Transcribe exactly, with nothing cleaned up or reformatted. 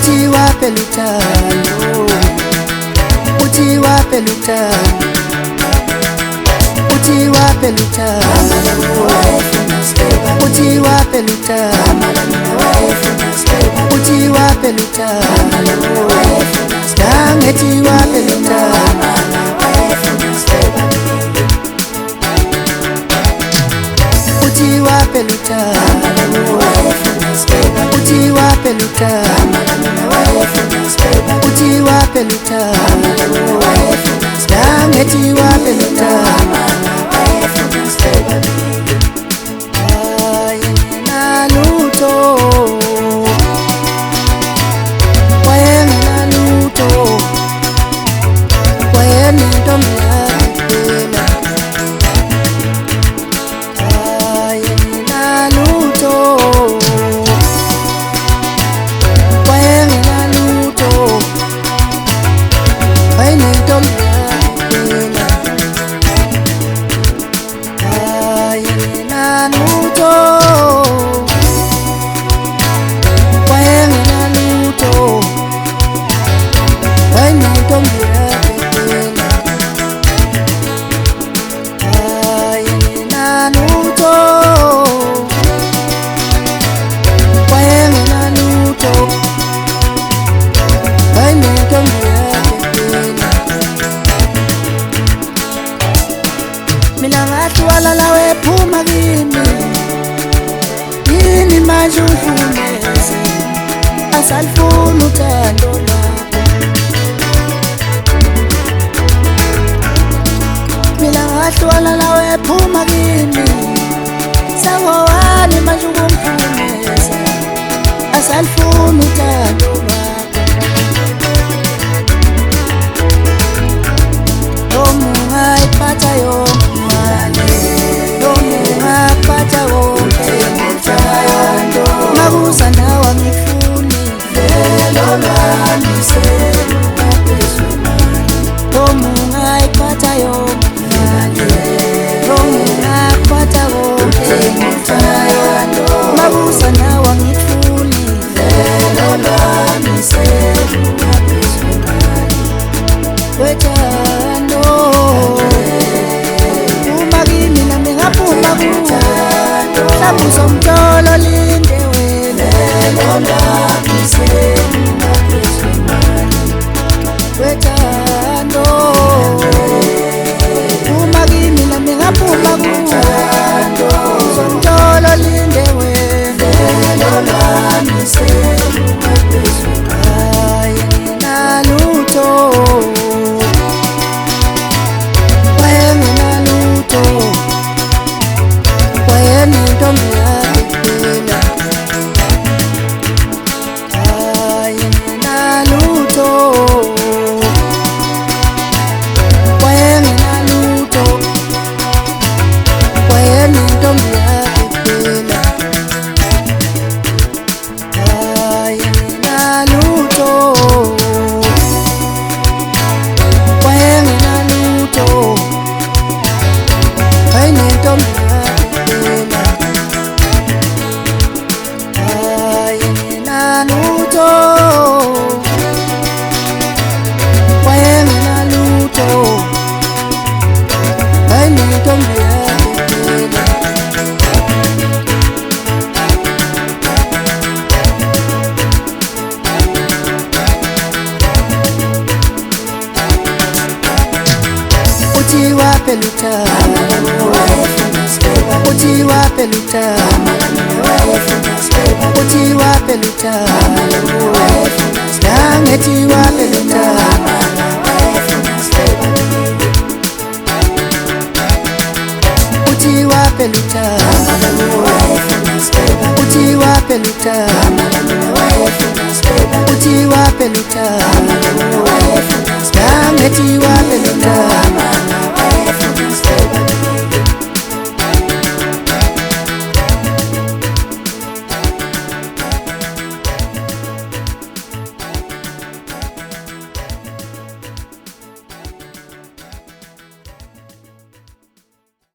uthi waphela uthando, uthi waphela uthando, uthi waphela uthando, uthi waphela uthando, uthi waphela uthando, nangethi waphela uthando, uthi waphela uthando, uthi waphela uthando, uthi waphela uthando, nangethi waphela uthando. Mina ngahlwala lawe phuma kimi, yini manje uhlumeze, asalifuna uthando lwakho. Mina ngahlwala lawe phuma kimi, sangowani manje ukumphumeza, asalifuna uthando lwakho. Ipata yo mabusa nawa ngifuni velo lami omunga ipata yo omunga ipata yo mabusa nawa ngifuni velo lami wethando umagimi nami ngaphuma kuwe hlamuza umtolo linde wena wethando umagimi nami ngaphuma kuwe umtolo linde wena uthi waphela uthando, uthi waphela uthando, uthi waphela uthando, nangethi waphela uthando, uthi waphela uthando, uthi waphela uthando, uthi waphela uthando, nangethi waphela uthando.